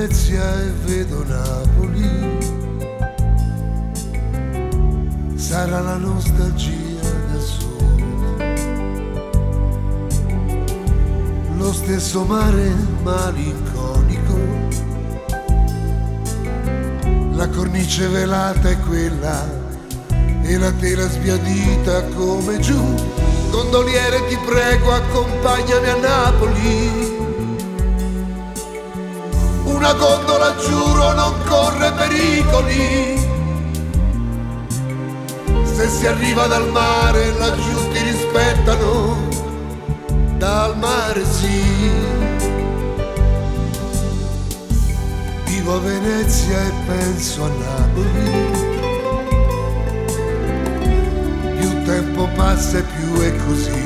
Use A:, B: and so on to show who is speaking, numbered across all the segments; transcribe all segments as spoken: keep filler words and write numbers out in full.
A: Venezia e vedo Napoli, sarà la nostalgia del sud, lo stesso mare malinconico, la cornice velata è quella e la tela sbiadita come giù. Gondoliere, ti prego, accompagnami a Napoli, una gondola, giuro, non corre pericoli. Se si arriva dal mare, laggiù ti rispettano, dal mare sì. Vivo a Venezia e penso a Napoli, più tempo passa e più è così.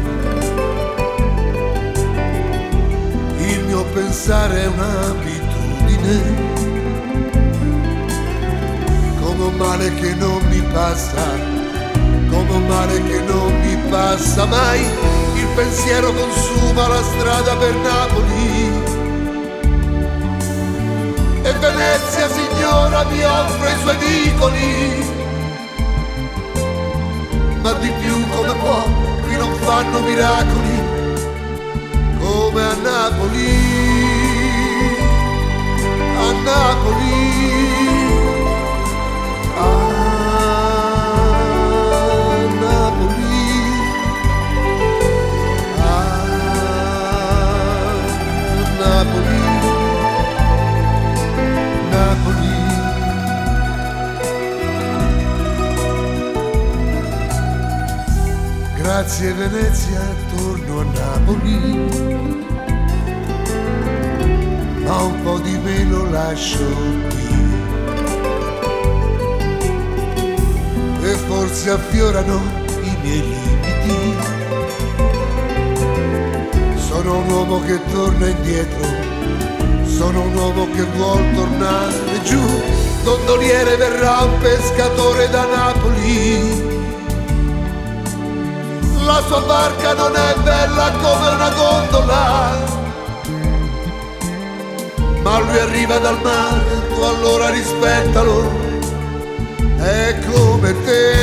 A: Il mio pensare è un'abitudine, come un male che non mi passa, come un male che non mi passa mai. Il pensiero consuma la strada per Napoli e Venezia, signora, mi offre i suoi vicoli. Ma di più come può, qui non fanno miracoli come a Napoli, a Napoli, a Napoli, a Napoli, Napoli. Grazie Venezia, torno a Napoli, ma un po' di me lo lascio qui, e forse affiorano i miei limiti. Sono un uomo che torna indietro, sono un uomo che vuol tornare giù. Gondoliere, verrà un pescatore da Napoli, la sua barca non è bella come una gondola, ma lui arriva dal mare, tu allora rispettalo, è come te.